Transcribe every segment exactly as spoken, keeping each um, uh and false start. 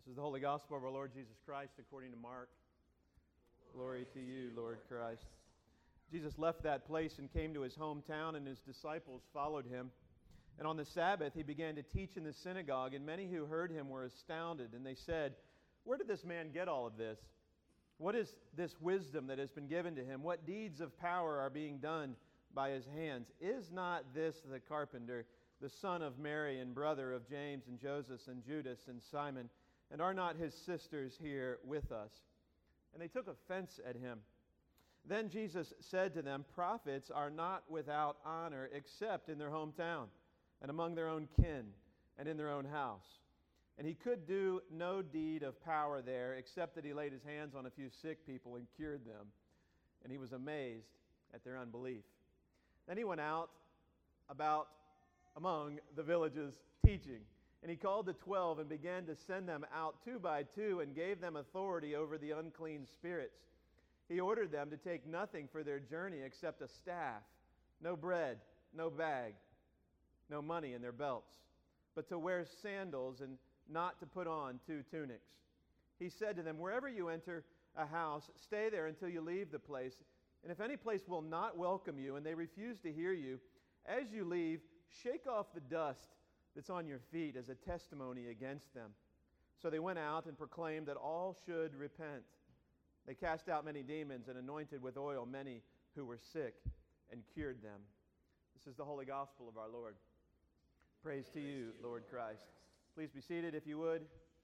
This is the Holy Gospel of our Lord Jesus Christ according to Mark. Glory to you, Lord Christ. Jesus left that place and came to his hometown, and his disciples followed him. And on the Sabbath he began to teach in the synagogue, and many who heard him were astounded, and they said, "Where did this man get all of this? What is this wisdom that has been given to him? What deeds of power are being done by his hands? Is not this the carpenter, the son of Mary and brother of James and Joseph and Judas and Simon? And are not his sisters here with us?" And they took offense at him. Then Jesus said to them, "Prophets are not without honor except in their hometown, and among their own kin, and in their own house." And he could do no deed of power there, except that he laid his hands on a few sick people and cured them. And he was amazed at their unbelief. Then he went out about among the villages teaching. And he called the twelve and began to send them out two by two and gave them authority over the unclean spirits. He ordered them to take nothing for their journey except a staff, no bread, no bag, no money in their belts, but to wear sandals and not to put on two tunics. He said to them, "Wherever you enter a house, stay there until you leave the place. And if any place will not welcome you and they refuse to hear you, as you leave, shake off the dust that's on your feet as a testimony against them." So they went out and proclaimed that all should repent. They cast out many demons and anointed with oil many who were sick and cured them. This is the Holy Gospel of our Lord. Praise to you, Lord Christ. Please be seated if you would.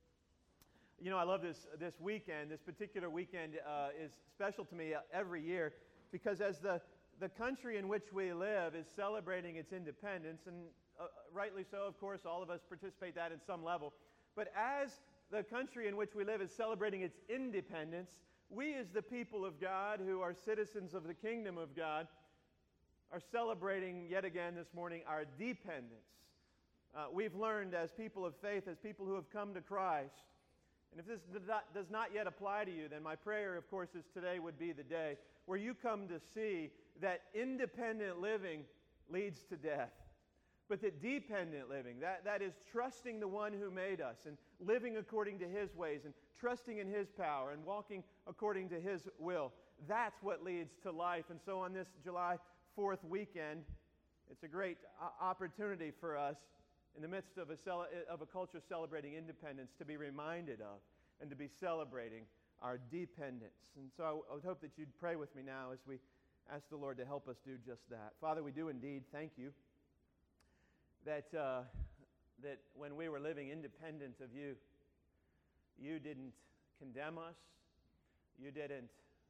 You know, I love this this weekend. This particular weekend uh, is special to me every year because as the, the country in which we live is celebrating its independence, and uh, rightly so, of course, all of us participate that in some level, but as the country in which we live is celebrating its independence, we as the people of God who are citizens of the kingdom of God are celebrating yet again this morning our dependence. Uh, we've learned as people of faith, as people who have come to Christ, and if this does not yet apply to you, then my prayer, of course, is today would be the day where you come to see that independent living leads to death, but that dependent living, that, that is trusting the one who made us and living according to his ways and trusting in his power and walking according to his will, that's what leads to life. And so on this July fourth weekend, it's a great opportunity for us in the midst of a, cel- of a culture celebrating independence to be reminded of and to be celebrating our dependence. And so I would hope that you'd pray with me now as we ask the Lord to help us do just that. Father, we do indeed thank you that, uh, that when we were living independent of you, you didn't condemn us, you didn't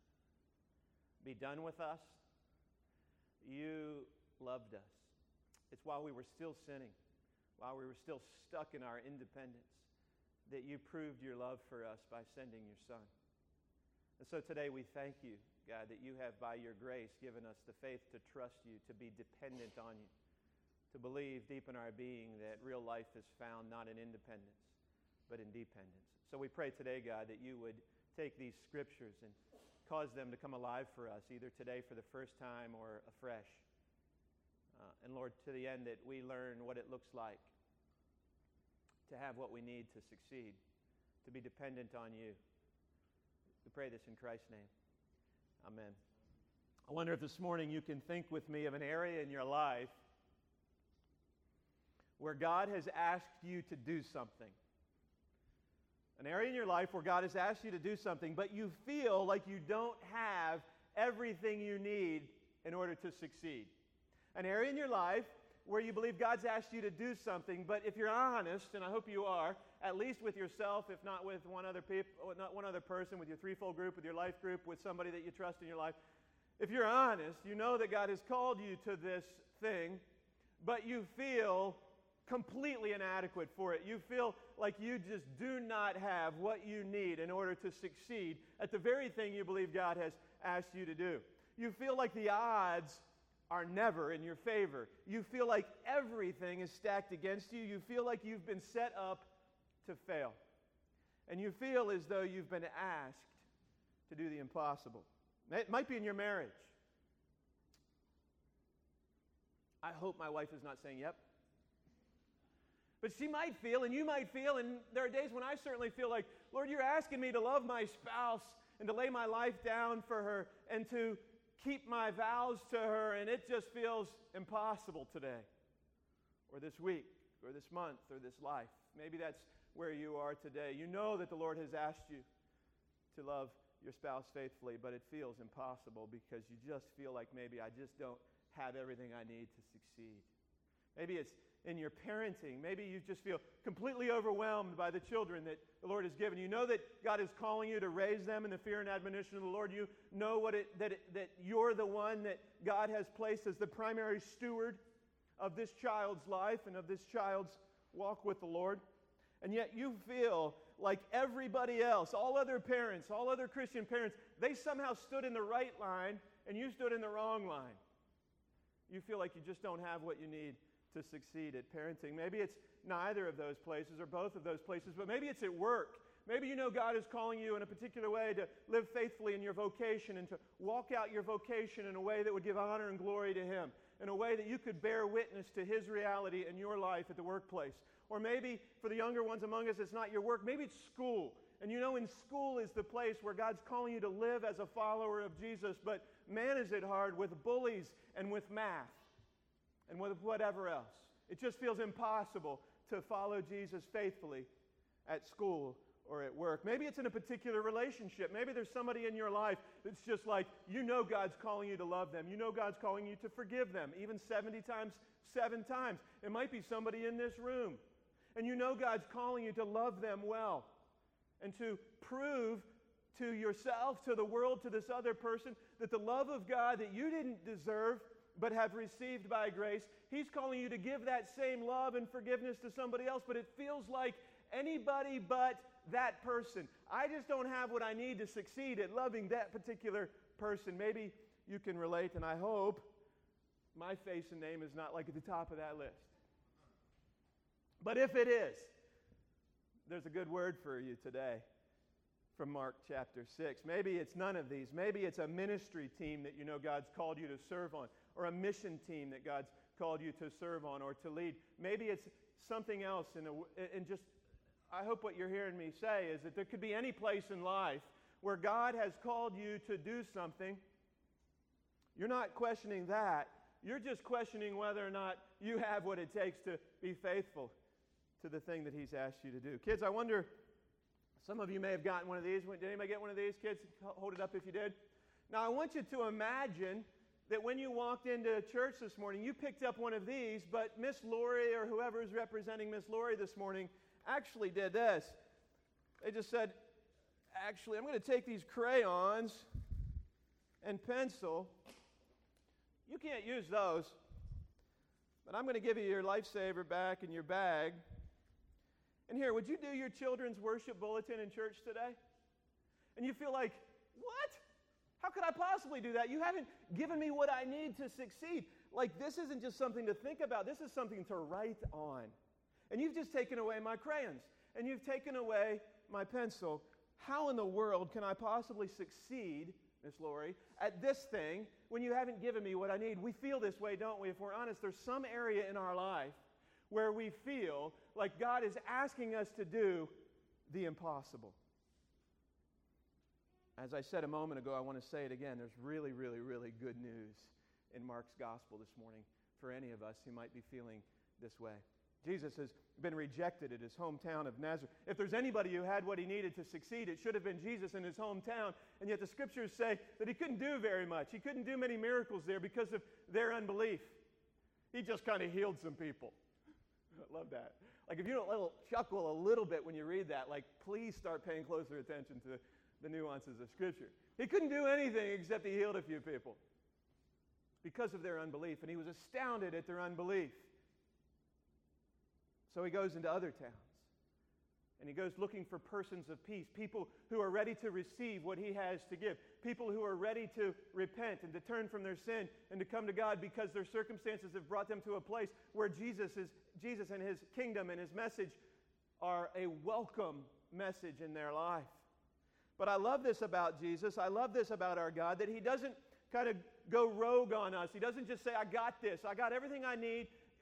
be done with us, you loved us. It's while we were still sinning, while we were still stuck in our independence, that you proved your love for us by sending your Son. And so today we thank you, God, that you have by your grace given us the faith to trust you, to be dependent on you, to believe deep in our being that real life is found not in independence, but in dependence. So we pray today, God, that you would take these scriptures and cause them to come alive for us, either today for the first time or afresh. Uh, and Lord, to the end that we learn what it looks like to have what we need to succeed, to be dependent on you. We pray this in Christ's name. Amen. I wonder if this morning you can think with me of an area in your life where God has asked you to do something. An area in your life where God has asked you to do something, but you feel like you don't have everything you need in order to succeed. An area in your life where you believe God's asked you to do something, but if you're honest, and I hope you are, at least with yourself, if not with one other people, not one other person, with your threefold group, with your life group, with somebody that you trust in your life, if you're honest, you know that God has called you to this thing, but you feel completely inadequate for it. You feel like you just do not have what you need in order to succeed at the very thing you believe God has asked you to do. You feel like the odds are never in your favor. You feel like everything is stacked against you. You feel like you've been set up to fail. And you feel as though you've been asked to do the impossible. It might be in your marriage. I hope my wife is not saying, "Yep, But she might feel, and you might feel, and there are days when I certainly feel like, Lord, you're asking me to love my spouse and to lay my life down for her and to keep my vows to her, and it just feels impossible today or this week or this month or this life. Maybe that's where you are today. You know that the Lord has asked you to love your spouse faithfully, but it feels impossible because you just feel like maybe I just don't have everything I need to succeed. Maybe it's in your parenting. Maybe you just feel completely overwhelmed by the children that the Lord has given you. You know that God is calling you to raise them in the fear and admonition of the Lord. You know what it, that, it, that you're the one that God has placed as the primary steward of this child's life and of this child's walk with the Lord. And yet you feel like everybody else, all other parents, all other Christian parents, they somehow stood in the right line and you stood in the wrong line. You feel like you just don't have what you need to succeed at parenting. Maybe it's neither of those places or both of those places, but maybe it's at work. Maybe you know God is calling you in a particular way to live faithfully in your vocation and to walk out your vocation in a way that would give honor and glory to Him, in a way that you could bear witness to His reality in your life at the workplace. Or maybe for the younger ones among us, it's not your work. Maybe it's school. And you know in school is the place where God's calling you to live as a follower of Jesus, but man is it hard with bullies and with math and with whatever else. It just feels impossible to follow Jesus faithfully at school or at work. Maybe it's in a particular relationship. Maybe there's somebody in your life that's just like, you know God's calling you to love them. You know God's calling you to forgive them, even seventy times, seven times. It might be somebody in this room. And you know God's calling you to love them well and to prove to yourself, to the world, to this other person, that the love of God that you didn't deserve but have received by grace, He's calling you to give that same love and forgiveness to somebody else, but it feels like anybody but that person. I just don't have what I need to succeed at loving that particular person. Maybe you can relate, and I hope my face and name is not like at the top of that list. But if it is, there's a good word for you today from Mark chapter six. Maybe it's none of these. Maybe it's a ministry team that you know God's called you to serve on, or a mission team that God's called you to serve on or to lead. Maybe it's something else. In, a, in just, I hope what you're hearing me say is that there could be any place in life where God has called you to do something. You're not questioning that. You're just questioning whether or not you have what it takes to be faithful to the thing that He's asked you to do. Kids, I wonder, some of you may have gotten one of these. Did anybody get one of these? Kids, hold it up if you did. Now, I want you to imagine that when you walked into church this morning, you picked up one of these, but Miss Lori or whoever is representing Miss Lori this morning actually did this. They just said, actually, I'm going to take these crayons and pencil. You can't use those, but I'm going to give you your lifesaver back in your bag. And here, would you do your children's worship bulletin in church today? And you feel like, what? How could I possibly do that? You haven't given me what I need to succeed. Like, this isn't just something to think about. This is something to write on. And you've just taken away my crayons. And you've taken away my pencil. How in the world can I possibly succeed, Miss Lori, at this thing when you haven't given me what I need? We feel this way, don't we? If we're honest, there's some area in our life where we feel like God is asking us to do the impossible. As I said a moment ago, I want to say it again. There's really, really, really good news in Mark's gospel this morning for any of us who might be feeling this way. Jesus has been rejected at his hometown of Nazareth. If there's anybody who had what he needed to succeed, it should have been Jesus in his hometown. And yet the scriptures say that he couldn't do very much. He couldn't do many miracles there because of their unbelief. He just kind of healed some people. I love that. Like, if you don't little, chuckle a little bit when you read that, like, please start paying closer attention to the nuances of Scripture. He couldn't do anything except he healed a few people because of their unbelief, and he was astounded at their unbelief. So he goes into other towns, and he goes looking for persons of peace, people who are ready to receive what he has to give, people who are ready to repent and to turn from their sin and to come to God because their circumstances have brought them to a place where Jesus is Jesus and his kingdom and his message are a welcome message in their life. But I love this about Jesus. I love this about our God, that he doesn't kind of go rogue on us. He doesn't just say, I got this. I got everything I need.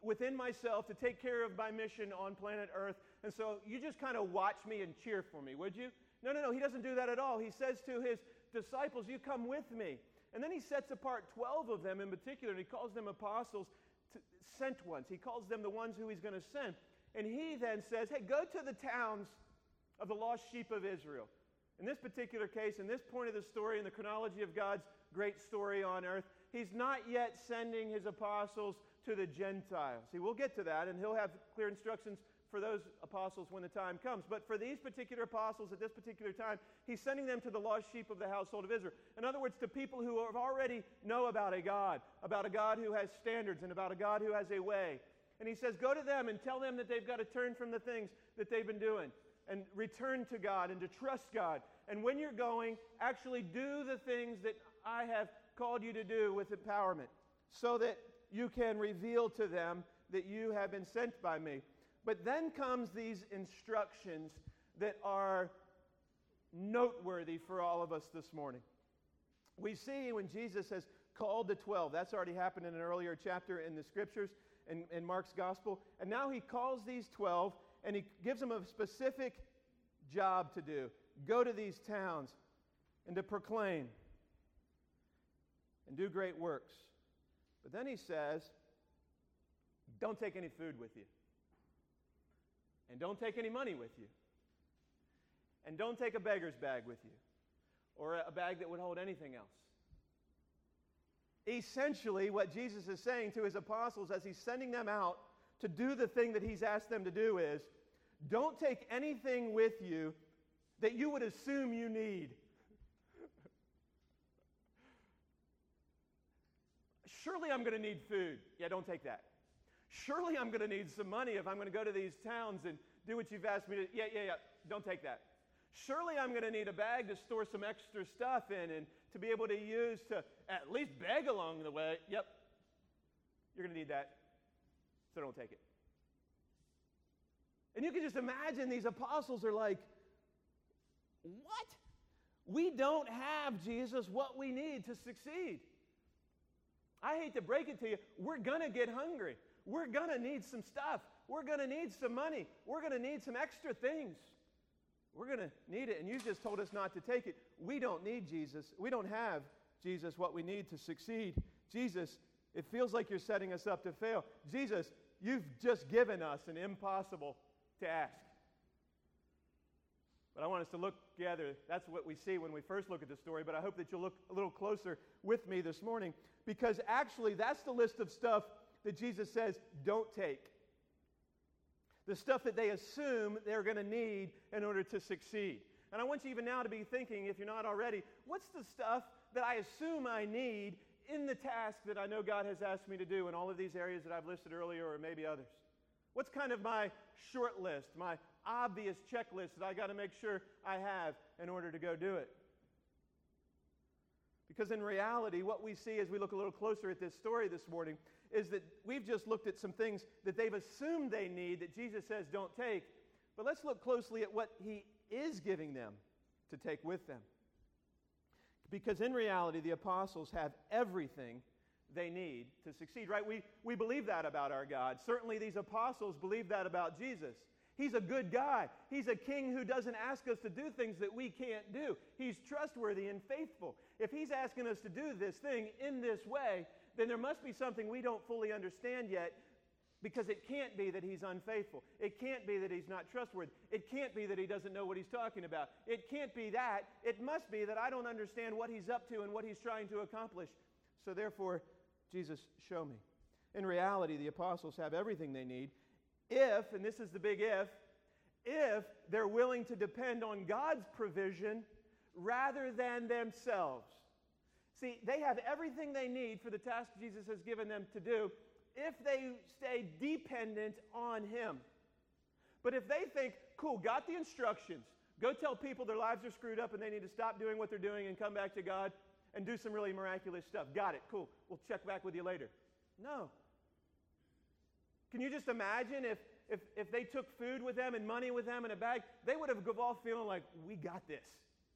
within myself to take care of my mission on planet Earth, and so you just kind of watch me and cheer for me, would you? No, no, no, he doesn't do that at all. He says to his disciples, you come with me. And then he sets apart twelve of them in particular, and he calls them apostles, to, sent ones. He calls them the ones who he's going to send. And he then says, hey, go to the towns of the lost sheep of Israel. In this particular case, in this point of the story, in the chronology of God's great story on earth, he's not yet sending his apostles to the Gentiles. See, we'll get to that, and he'll have clear instructions for those apostles when the time comes. But for these particular apostles at this particular time, he's sending them to the lost sheep of the household of Israel. In other words, to people who have already know about a God, about a God who has standards, and about a God who has a way. And he says, go to them and tell them that they've got to turn from the things that they've been doing and return to God and to trust God. And when you're going, actually do the things that I have called you to do with empowerment, so that you can reveal to them that you have been sent by me. But then comes these instructions that are noteworthy for all of us this morning. We see when Jesus has called the twelve, that's already happened in an earlier chapter in the scriptures, in, in Mark's gospel, and now he calls these twelve and he gives them a specific job to do. Go to these towns and to proclaim and do great works. But then he says, don't take any food with you. And don't take any money with you. And don't take a beggar's bag with you, or a bag that would hold anything else. Essentially, what Jesus is saying to his apostles as he's sending them out to do the thing that he's asked them to do is, don't take anything with you that you would assume you need. Surely I'm going to need food. Yeah, don't take that. Surely I'm going to need some money if I'm going to go to these towns and do what you've asked me to. Yeah, yeah, yeah. Don't take that. Surely I'm going to need a bag to store some extra stuff in and to be able to use to at least beg along the way. Yep. You're going to need that. So don't take it. And you can just imagine these apostles are like, what? We don't have, Jesus, what we need to succeed. I hate to break it to you. We're going to get hungry. We're going to need some stuff. We're going to need some money. We're going to need some extra things. We're going to need it. And you just told us not to take it. We don't need Jesus. We don't have, Jesus, what we need to succeed. Jesus, it feels like you're setting us up to fail. Jesus, you've just given us an impossible task. But I want us to look together. That's what we see when we first look at the story. But I hope that you'll look a little closer with me this morning, because actually that's the list of stuff that Jesus says don't take. The stuff that they assume they're going to need in order to succeed. And I want you even now to be thinking, if you're not already, what's the stuff that I assume I need in the task that I know God has asked me to do in all of these areas that I've listed earlier, or maybe others? What's kind of my short list, my obvious checklist that I got to make sure I have in order to go do it? Because in reality, what we see as we look a little closer at this story this morning is that we've just looked at some things that they've assumed they need that Jesus says don't take. But let's look closely at what he is giving them to take with them. Because in reality, the apostles have everything they need to succeed, right? We, we believe that about our God. Certainly these apostles believe that about Jesus. He's a good guy. He's a king who doesn't ask us to do things that we can't do. He's trustworthy and faithful. If he's asking us to do this thing in this way, then there must be something we don't fully understand yet, because it can't be that he's unfaithful. It can't be that he's not trustworthy. It can't be that he doesn't know what he's talking about. It can't be that. It must be that I don't understand what he's up to and what he's trying to accomplish. So therefore, Jesus, show me. In reality, the apostles have everything they need if, and this is the big if, if they're willing to depend on God's provision rather than themselves. See, they have everything they need for the task Jesus has given them to do if they stay dependent on him. But if they think, cool, got the instructions, go tell people their lives are screwed up and they need to stop doing what they're doing and come back to God and do some really miraculous stuff. Got it, cool, we'll check back with you later. No. Can you just imagine if, if, if they took food with them and money with them in a bag, they would have all feeling like, we got this.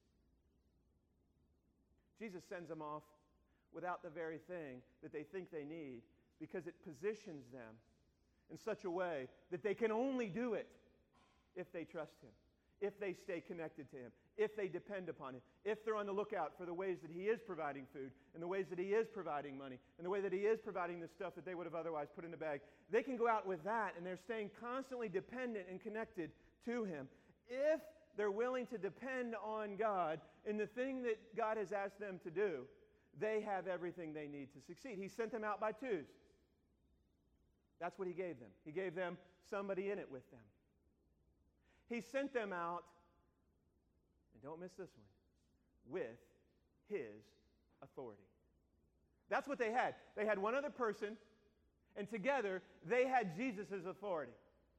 Jesus sends them off without the very thing that they think they need, because it positions them in such a way that they can only do it if they trust Him, if they stay connected to Him, if they depend upon Him, if they're on the lookout for the ways that He is providing food, and the ways that He is providing money, and the way that He is providing the stuff that they would have otherwise put in the bag. They can go out with that, and they're staying constantly dependent and connected to Him. If they're willing to depend on God in the thing that God has asked them to do, they have everything they need to succeed. He sent them out by twos. That's what He gave them. He gave them somebody in it with them. He sent them out, and don't miss this one, with His authority. That's what they had. They had one other person, and together they had Jesus' authority.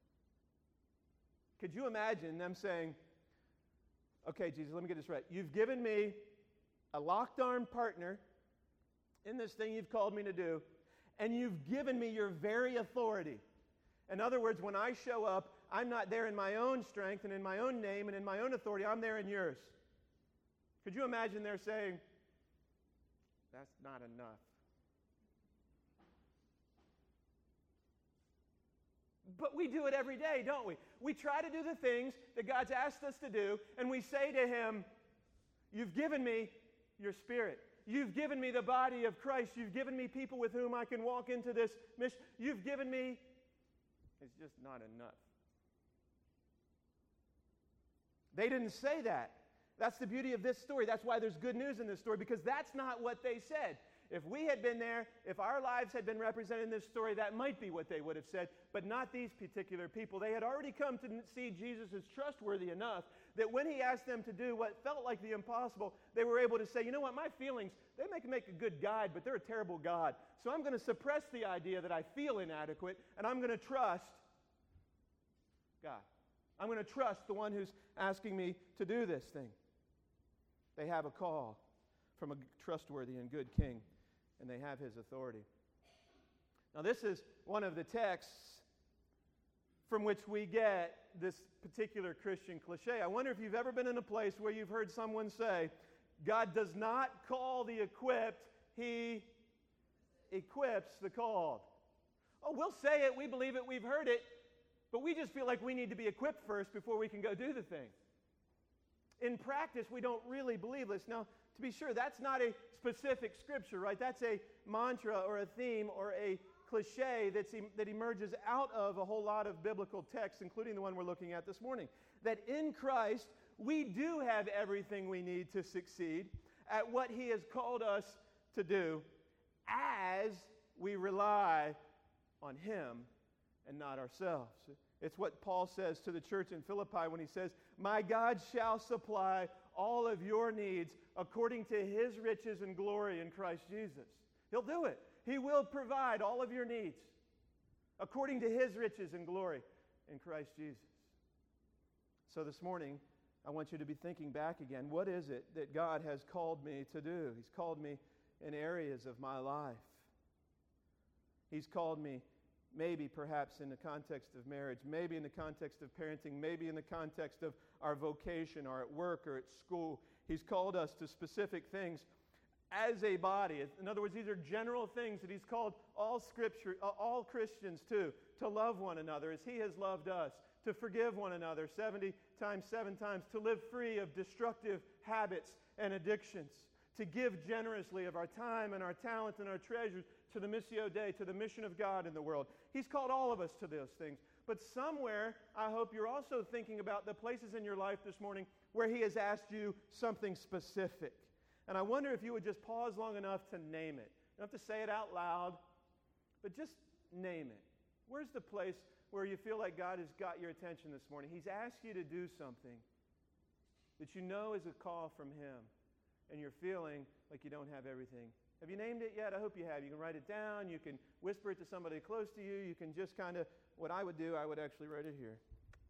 Could you imagine them saying, okay, Jesus, let me get this right. You've given me a locked-arm partner in this thing you've called me to do, and you've given me your very authority. In other words, when I show up, I'm not there in my own strength and in my own name and in my own authority. I'm there in yours. Could you imagine they're saying, that's not enough. But we do it every day, don't we? We try to do the things that God's asked us to do, and we say to Him, you've given me your Spirit. You've given me the body of Christ. You've given me people with whom I can walk into this mission. You've given me... It's just not enough. They didn't say that. That's the beauty of this story. That's why there's good news in this story, because that's not what they said. If we had been there, if our lives had been represented in this story, that might be what they would have said, but not these particular people. They had already come to see Jesus as trustworthy enough that when He asked them to do what felt like the impossible, they were able to say, you know what, my feelings, they make, make a good guide, but they're a terrible God. So I'm going to suppress the idea that I feel inadequate, and I'm going to trust God. I'm going to trust the one who's asking me to do this thing. They have a call from a trustworthy and good king, and they have His authority. Now, this is one of the texts from which we get this particular Christian cliche. I wonder if you've ever been in a place where you've heard someone say, God does not call the equipped, He equips the called. Oh, we'll say it, we believe it, we've heard it, but we just feel like we need to be equipped first before we can go do the thing. In practice, we don't really believe this. Now, to be sure, that's not a specific scripture, right? That's a mantra or a theme or a cliche that's em- that emerges out of a whole lot of biblical texts, including the one we're looking at this morning. That in Christ, we do have everything we need to succeed at what He has called us to do as we rely on Him and not ourselves. It's what Paul says to the church in Philippi when he says, my God shall supply all of your needs according to His riches and glory in Christ Jesus. He'll do it. He will provide all of your needs according to His riches and glory in Christ Jesus. So this morning, I want you to be thinking back again. What is it that God has called me to do? He's called me in areas of my life. He's called me maybe perhaps in the context of marriage, maybe in the context of parenting, maybe in the context of our vocation or at work or at school. He's called us to specific things as a body. In other words, these are general things that He's called all Scripture, all Christians to, to love one another as He has loved us, to forgive one another seventy times, seven times, to live free of destructive habits and addictions, to give generously of our time and our talent and our treasures to the Missio Dei, to the mission of God in the world. He's called all of us to those things. But somewhere, I hope you're also thinking about the places in your life this morning where He has asked you something specific. And I wonder if you would just pause long enough to name it. You don't have to say it out loud, but just name it. Where's the place where you feel like God has got your attention this morning? He's asked you to do something that you know is a call from Him, and you're feeling like you don't have everything. Have you named it yet? I hope you have. You can write it down. You can whisper it to somebody close to you. You can just kind of, what I would do, I would actually write it here.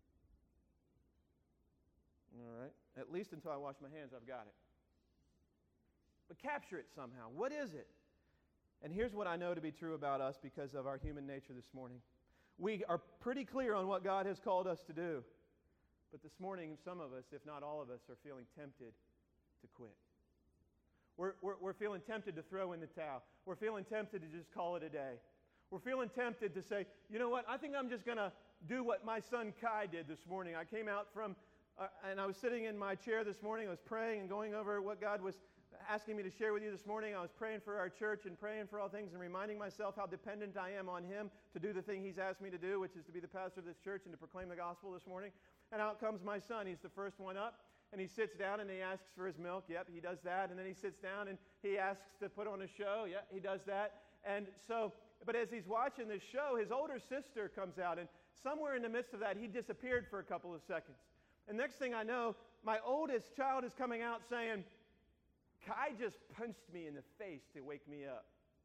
All right. At least until I wash my hands, I've got it. But capture it somehow. What is it? And here's what I know to be true about us because of our human nature this morning. We are pretty clear on what God has called us to do. But this morning, some of us, if not all of us, are feeling tempted to quit. We're, we're, we're feeling tempted to throw in the towel. We're feeling tempted to just call it a day. We're feeling tempted to say, you know what, I think I'm just going to do what my son Kai did this morning. I came out from, uh, and I was sitting in my chair this morning. I was praying and going over what God was asking me to share with you this morning. I was praying for our church and praying for all things and reminding myself how dependent I am on Him to do the thing He's asked me to do, which is to be the pastor of this church and to proclaim the gospel this morning. And out comes my son. He's the first one up. And he sits down and he asks for his milk. Yep, he does that. And then he sits down and he asks to put on a show. Yep, he does that. And so, but as he's watching this show, his older sister comes out. And somewhere in the midst of that, he disappeared for a couple of seconds. And next thing I know, my oldest child is coming out saying, Kai just punched me in the face to wake me up.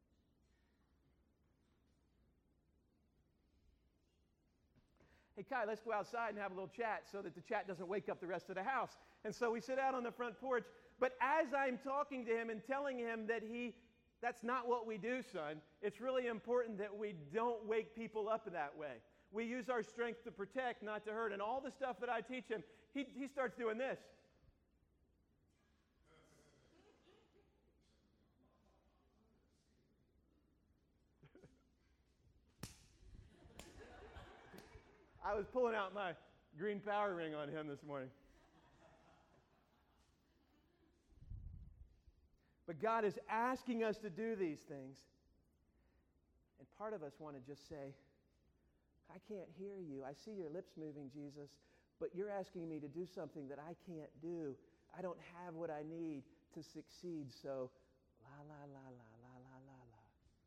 Hey, Kai, let's go outside and have a little chat so that the chat doesn't wake up the rest of the house. And so we sit out on the front porch. But as I'm talking to him and telling him that he, that's not what we do, son, it's really important that we don't wake people up that way. We use our strength to protect, not to hurt. And all the stuff that I teach him, he, he starts doing this. I was pulling out my green power ring on him this morning. But God is asking us to do these things. And part of us want to just say, I can't hear you. I see your lips moving, Jesus, but you're asking me to do something that I can't do. I don't have what I need to succeed, so la, la, la, la, la, la, la, la.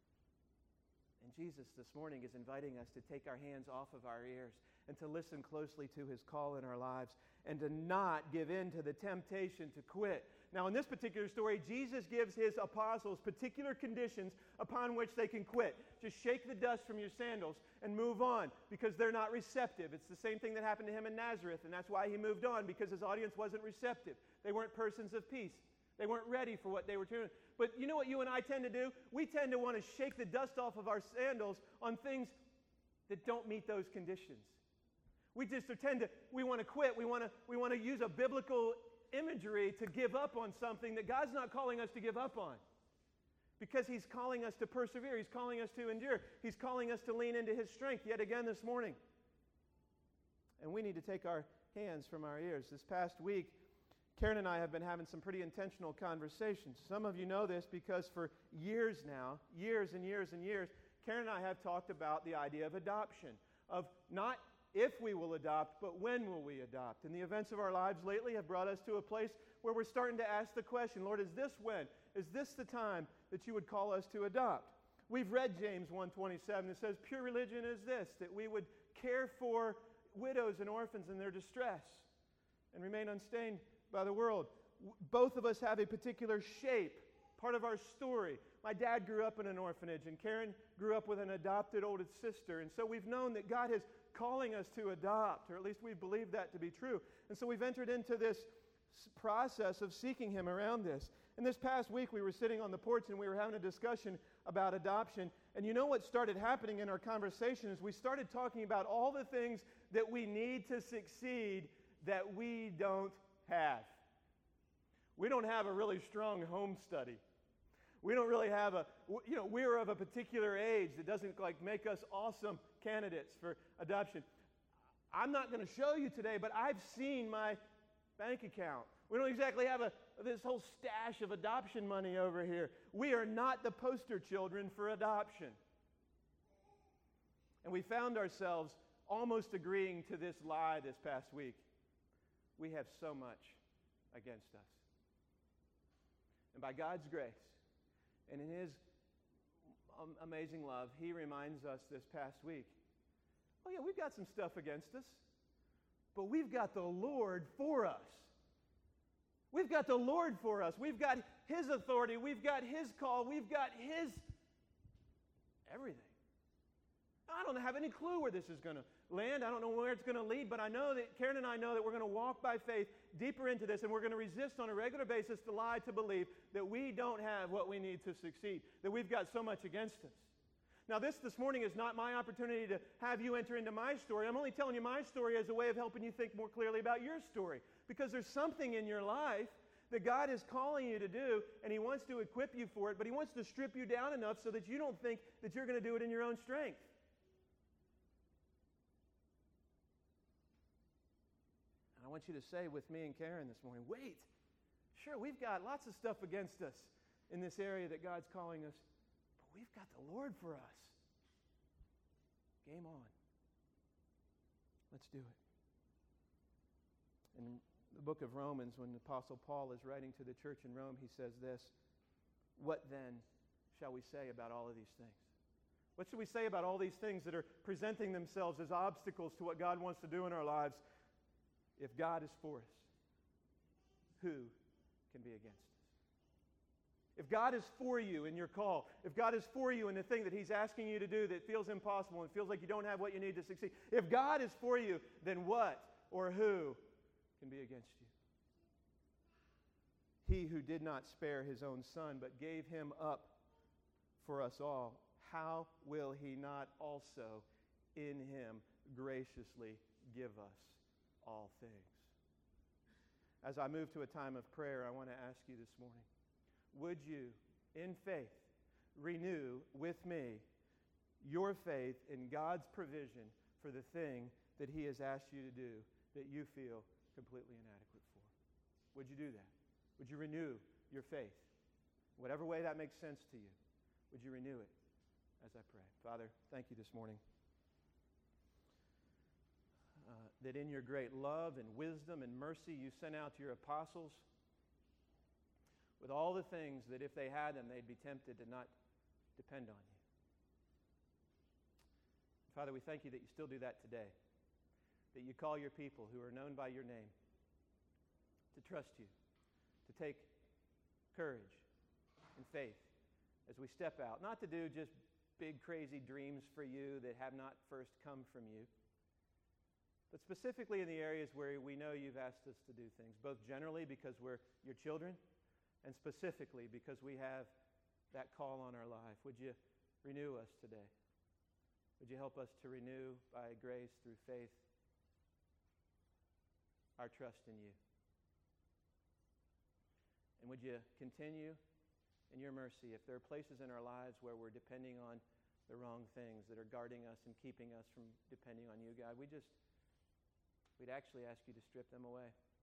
And Jesus this morning is inviting us to take our hands off of our ears and to listen closely to His call in our lives and to not give in to the temptation to quit. Now, in this particular story, Jesus gives His apostles particular conditions upon which they can quit. Just shake the dust from your sandals and move on because they're not receptive. It's the same thing that happened to Him in Nazareth, and that's why He moved on, because His audience wasn't receptive. They weren't persons of peace. They weren't ready for what they were doing. But you know what you and I tend to do? We tend to want to shake the dust off of our sandals on things that don't meet those conditions. We just tend to, we want to quit. We want to, we want to use a biblical imagery to give up on something that God's not calling us to give up on. Because He's calling us to persevere. He's calling us to endure. He's calling us to lean into His strength yet again this morning. And we need to take our hands from our ears. This past week, Karen and I have been having some pretty intentional conversations. Some of you know this because for years now, years and years and years, Karen and I have talked about the idea of adoption, of not if we will adopt, but when will we adopt? And the events of our lives lately have brought us to a place where we're starting to ask the question, Lord, is this when? Is this the time that you would call us to adopt? We've read James one twenty-seven. It says, pure religion is this, that we would care for widows and orphans in their distress and remain unstained by the world. Both of us have a particular shape, part of our story. My dad grew up in an orphanage, and Karen grew up with an adopted oldest sister. And so we've known that God is calling us to adopt, or at least we believe that to be true. And so we've entered into this process of seeking Him around this. And this past week, we were sitting on the porch, and we were having a discussion about adoption. And you know what started happening in our conversation is we started talking about all the things that we need to succeed that we don't have. We don't have a really strong home study. We don't really have a, you know, we're of a particular age that doesn't like make us awesome candidates for adoption. I'm not going to show you today, but I've seen my bank account. We don't exactly have a this whole stash of adoption money over here. We are not the poster children for adoption. And we found ourselves almost agreeing to this lie this past week. We have so much against us. And by God's grace and in His um, amazing love, He reminds us this past week, oh yeah, we've got some stuff against us, but we've got the Lord for us. We've got the Lord for us. We've got His authority. We've got His call. We've got His everything. I don't have any clue where this is going to land. I don't know where it's going to lead, but I know that Karen and I know that we're going to walk by faith deeper into this, and we're going to resist on a regular basis the lie to believe that we don't have what we need to succeed, that we've got so much against us. Now, this this morning is not my opportunity to have you enter into my story. I'm only telling you my story as a way of helping you think more clearly about your story, because there's something in your life that God is calling you to do, and He wants to equip you for it, but He wants to strip you down enough so that you don't think that you're going to do it in your own strength. And I want you to say with me and Karen this morning, wait, sure, we've got lots of stuff against us in this area that God's calling us, but we've got the Lord for us. Game on. Let's do it. In the book of Romans, when the Apostle Paul is writing to the church in Rome, he says this, "What then shall we say about all of these things?" What should we say about all these things that are presenting themselves as obstacles to what God wants to do in our lives? If God is for us, who can be against us? If God is for you in your call, if God is for you in the thing that He's asking you to do that feels impossible and feels like you don't have what you need to succeed, if God is for you, then what or who can be against you? He who did not spare His own Son, but gave Him up for us all, how will He not also in Him graciously give us all things? As I move to a time of prayer, I want to ask you this morning, would you, in faith, renew with me your faith in God's provision for the thing that He has asked you to do that you feel completely inadequate for? Would you do that? Would you renew your faith? Whatever way that makes sense to you, would you renew it as I pray? Father, thank you this morning uh, that in your great love and wisdom and mercy you sent out your apostles with all the things that if they had them, they'd be tempted to not depend on you. Father, we thank you that you still do that today, that you call your people who are known by your name to trust you, to take courage and faith as we step out, not to do just big, crazy dreams for you that have not first come from you, but specifically in the areas where we know you've asked us to do things, both generally because we're your children, and specifically because we have that call on our life. Would you renew us today? Would you help us to renew by grace through faith our trust in you? And would you continue in your mercy, if there are places in our lives where we're depending on the wrong things that are guarding us and keeping us from depending on you, God, we just, we'd actually ask you to strip them away,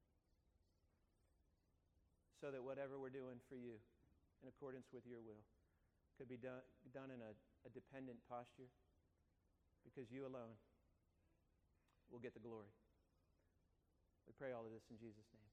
so that whatever we're doing for you in accordance with your will could be done, done in a, a dependent posture, because you alone will get the glory. We pray all of this in Jesus' name.